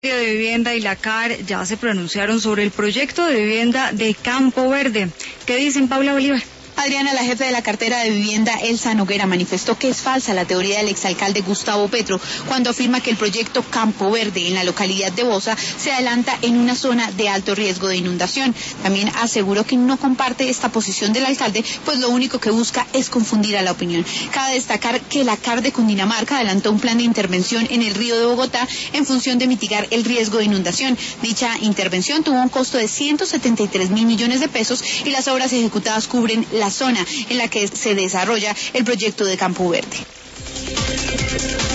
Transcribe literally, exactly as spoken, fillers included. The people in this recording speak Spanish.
de Vivienda y la C A R ya se pronunciaron sobre el proyecto de vivienda de Campo Verde. ¿Qué dicen, Paula Bolívar? Adriana, la jefe de la cartera de vivienda, Elsa Noguera, manifestó que es falsa la teoría del exalcalde Gustavo Petro cuando afirma que el proyecto Campo Verde en la localidad de Bosa se adelanta en una zona de alto riesgo de inundación. También aseguró que no comparte esta posición del alcalde, pues lo único que busca es confundir a la opinión. Cabe destacar que la C A R de Cundinamarca adelantó un plan de intervención en el río de Bogotá en función de mitigar el riesgo de inundación. Dicha intervención tuvo un costo de ciento setenta y tres mil millones de pesos y las obras ejecutadas cubren la zona en la que se desarrolla el proyecto de Campo Verde.